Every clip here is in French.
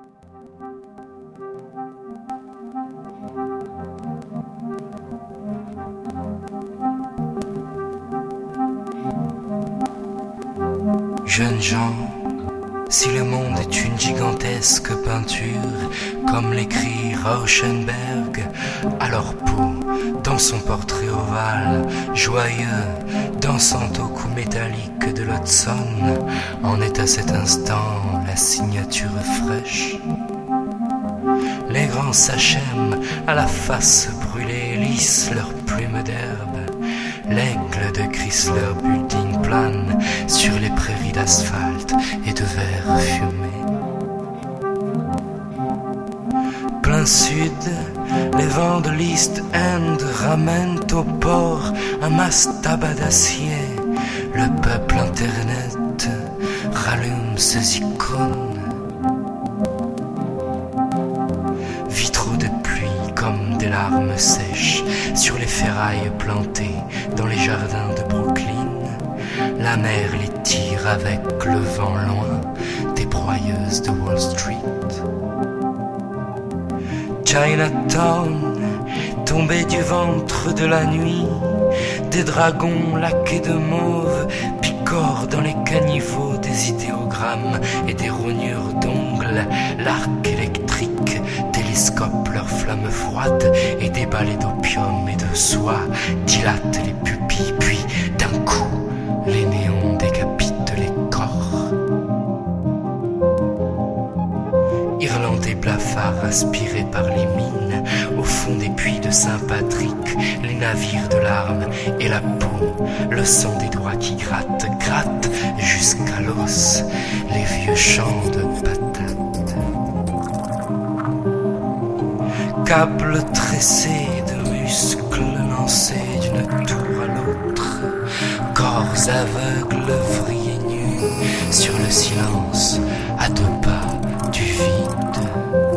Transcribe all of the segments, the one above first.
Jeunes gens, si le monde est une gigantesque peinture, comme l'écrit Rauschenberg, alors Poe, dans son portrait ovale, joyeux, dansant au cou métallique de l'Hudson, en est à cet instant la signature fraîche. Les grands sachem à la face brûlée lissent leurs plumes d'herbe. L'aigle de Chrysler Building plane sur les prairies d'asphalte et de verre fumé. Plein sud, les vents de l'East End ramènent au port un mastaba d'acier. Le peuple internet rallume ses icônes. Vitraux de pluie comme des larmes sèches sur les ferrailles plantées dans les jardins de Brooklyn. La mer les tire avec le vent loin des broyeuses de Wall Street. Chinatown, tombé du ventre de la nuit, des dragons laqués de mauve picorent dans les caniveaux des idéogrammes et des rognures d'ongles. L'arc électrique télescope leurs flammes froides et des balais d'opium et de soie dilatent les pupilles, puis d'un coup les néons décapitent les corps. Irlandais blafards aspirés par les mines, au fond des puits de Saint-Patrick, les navires de larmes et la peau, le sang des doigts qui grattent jusqu'à l'os, les vieux champs de patates. Câbles tressés de muscles lancés d'une tour à l'autre, corps aveugles vrillés nus sur le silence à deux pas du vide.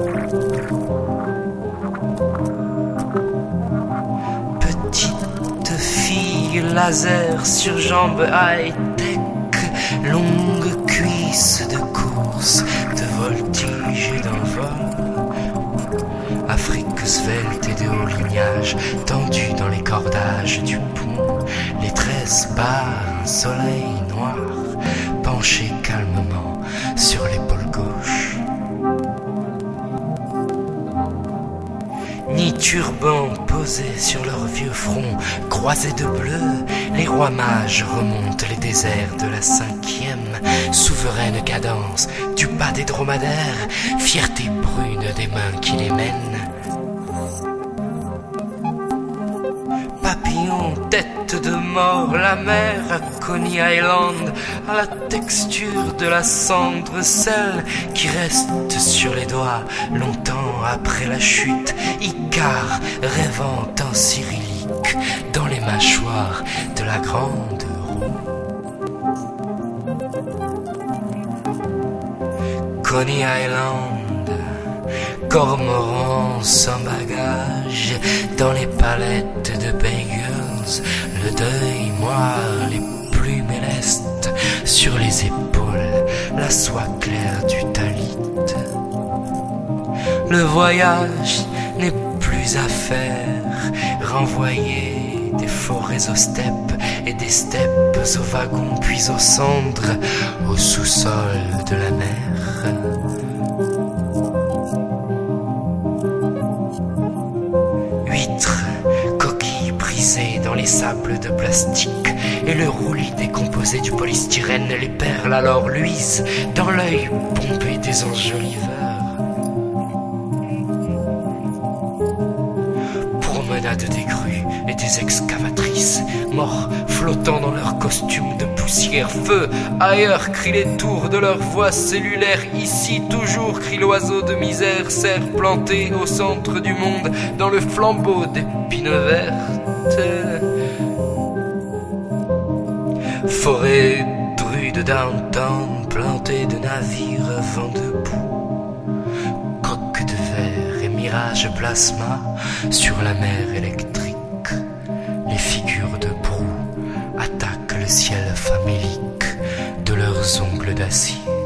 Petite fille laser sur jambes high-tech, longue cuisse de course, de voltige et d'envol. Afrique svelte et de haut lignage, tendue dans les cordages du pont, les 13 barres, un soleil noir, penché calmement sur l'épaule gauche. Ni turban posé sur leurs vieux fronts, croisés de bleu, les rois mages remontent les déserts de la 5e, souveraine cadence du pas des dromadaires, fierté brune des mains qui les mènent. Papillon, tête de mort, la mer à Coney Island, à la texture de la cendre, celle qui reste sur les doigts longtemps après la chute, Icare rêvant en cyrillique dans les mâchoires de la grande roue. Coney Island, cormoran sans bagage, dans les palettes de bagels, le deuil moire les plumes élestes sur les épaules, la soie claire du talit. Le voyage n'est plus à faire, renvoyer des forêts aux steppes et des steppes aux wagons puis aux cendres, au sous-sol de la mer. Huîtres, coquilles brisées dans les sables de plastique et le roulis décomposé du polystyrène, les perles alors luisent dans l'œil pompé des enjoliveurs. Promenade des grues et des excavatrices, morts flottant dans leurs costumes de poussière. Feu, ailleurs crient les tours de leur voix cellulaire. Ici toujours crie l'oiseau de misère, serre planté au centre du monde dans le flambeau d'épines vertes. Forêt drue de downtown plantée de navires vent debout, coque de verre et mirage plasma sur la mer électrique. Les figures de proue attaquent le ciel famélique de leurs ongles d'acier.